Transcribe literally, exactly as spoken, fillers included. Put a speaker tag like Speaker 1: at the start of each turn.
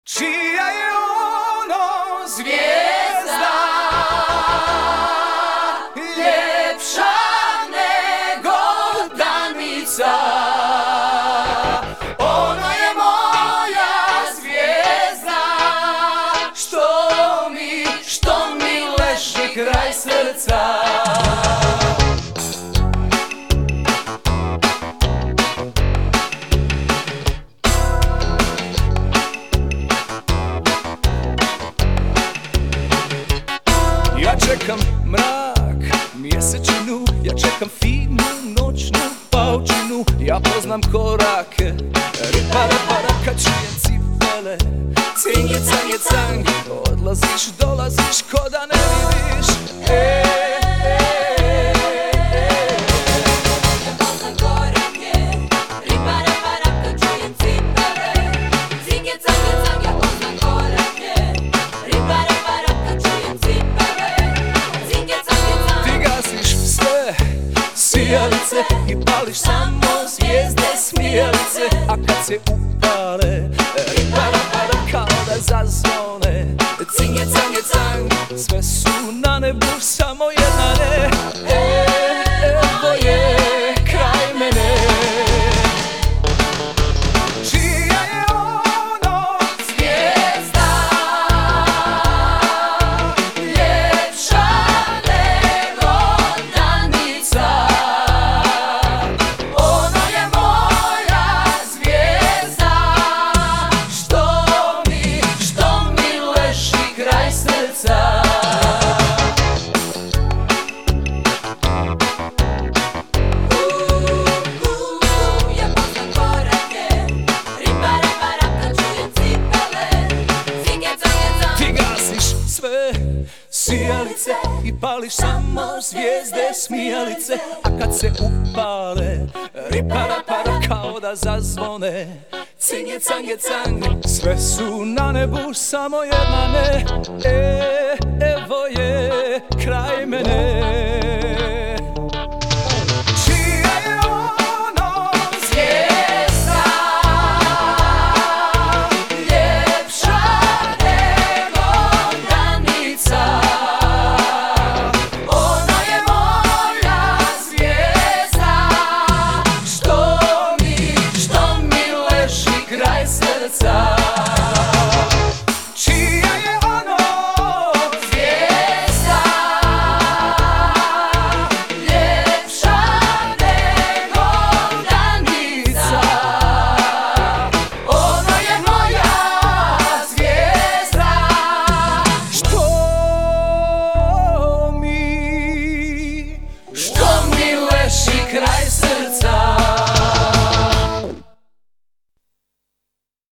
Speaker 1: Čija je ono zvijezda ljepša nego danica? Ono je moja zvijezda što mi, što mi leži kraj srca. Ja čekam mrak, mjesečinu, ja čekam finu noćnu paučinu. Ja poznam korake, ripa ripa raka, čujem cipele, cinje canje cang. Odlaziš, dolaziš, ko da ne vidiš. E, e, e, e.
Speaker 2: Ja poznam korake, ripa ripa raka, čujem cipele, cinje canje cang. Ja poznam korake, ripa ripa raka, čujem cipele.
Speaker 1: Ti gasiš sve sijalice i pališ samo zvijezde smijalice. A kad se upale, ripa-ra-pa-ra, kao da zazvone, cinje, canje, cang. Sve su na nebu, samo jedna ne. E, evo je kraj mene. Čija je ono zvijezda ljepša nego danica? Ono je moja zvijezda što mi, što mi leži kraj srca.
Speaker 2: Ja poznam korake, ripa ripa raka, čujem cipele, cinje canje cang.
Speaker 1: Ti gasiš sve sijalice i pališ samo zvijezde smijalice. A kad se upale, ripa-ra-pa-ra, kao da zazvone, cinje, cange, cang. Sve su na nebu, samo jedna ne. E, e,